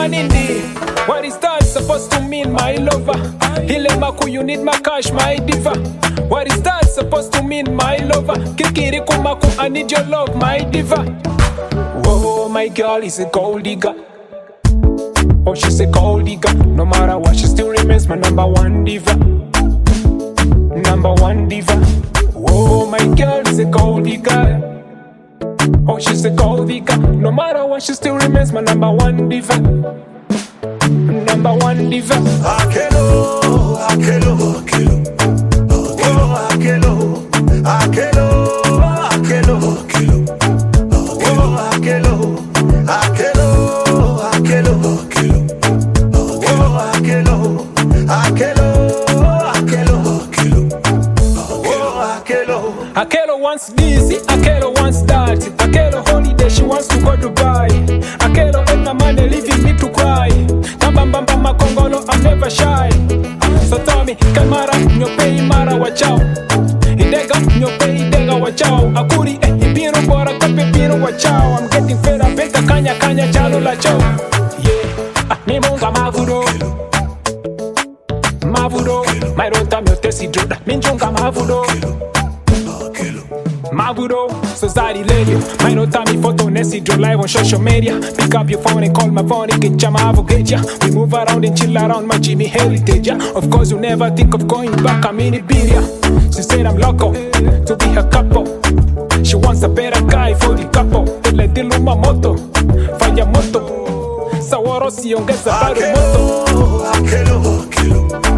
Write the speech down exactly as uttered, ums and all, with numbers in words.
manindi. What is that supposed to mean, my lover? Hilemaku, you need my cash, my diva. What is that supposed to mean, my lover? Kikiriku maku, I need your love, my diva. Whoa, my girl is a gold digger. Oh, she's a gold digger. No matter what, she still remains my number one diva. Number one diva. Whoa, my girl is a gold digger. Oh, she's a gold digger. No matter what, she still remains my number one diva. Number one diva. Akelo, Akelo, Akelo. Oh, Akelo, Akelo, Akelo, Akelo. Oh, Akelo, Akelo, Akelo, Akelo. Oh, Akelo, Akelo, Akelo, Akelo. Oh, Akelo. Akelo wants this, Akelo wants that. Akelo holiday, she wants to go Dubai. Akelo and my money leaving me to cry. Bamba makongolo, I'm never shy. So tell me, Kamara, nyope imara wachao. Idega, nyope idega wachao. Akuri, eh, ibiro bora kape biro wachao. I'm getting fed up, beka kanya kanya chalo la chao. Yeah, ah, mi munga mavudo. Mavudo, my rota mio tesi droda. Minjunga mavudo. Mavudo, society lady. My no time me photo Nessie draw live on social media. Pick up your phone and call my phone and get your mavo get ya. We move around and chill around my Jimmy heritage, yeah. Of course you never think of going back, I'm in Iberia. She said I'm loco, to be her couple. She wants a better guy for the couple. Ele diluma moto, fire moto. Sawaro si ongeza bado moto. Akelo, Akelo, Akelo.